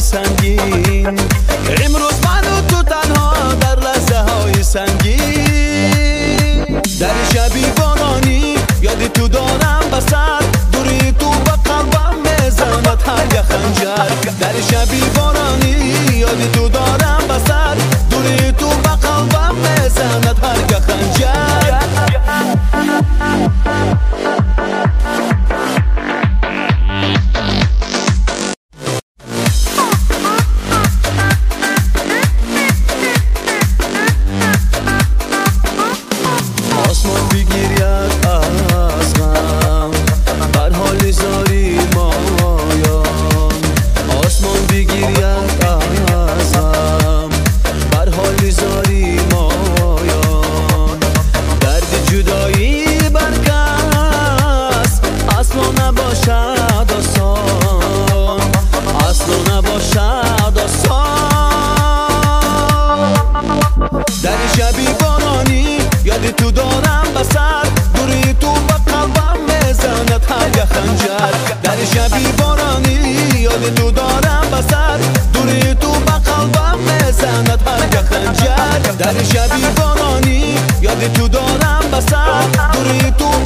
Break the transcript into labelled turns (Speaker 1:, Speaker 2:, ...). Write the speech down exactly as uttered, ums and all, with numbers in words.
Speaker 1: سنگین. امروز من و تو تنها در لحظه های سنگین. در شبی بارانی یادی تو دارم بسر، دوری تو به قلبم میزند هر یک خنجر. در شبی بارانی یادی تو دارم بسر، دوری تو به قلبم میزند هر یک خنجر. آسمان بگیرید از غم بر حال زاری مایان. آسمان بگیرید از غم بر حال زاری مایان. درد جدایی بر کس اصلا نباشد آسان، اصلا نباشد آسان. در شبی بارانی یادی تو دارم بسر، دوری تو به قلبم میزند هر یک خنجر. در شبی بارانی یادی تو دارم بسر، دوری تو به قلبم میزند هر یک خنجر. در شبی بارانی یادی تو دارم بسر، دوری تو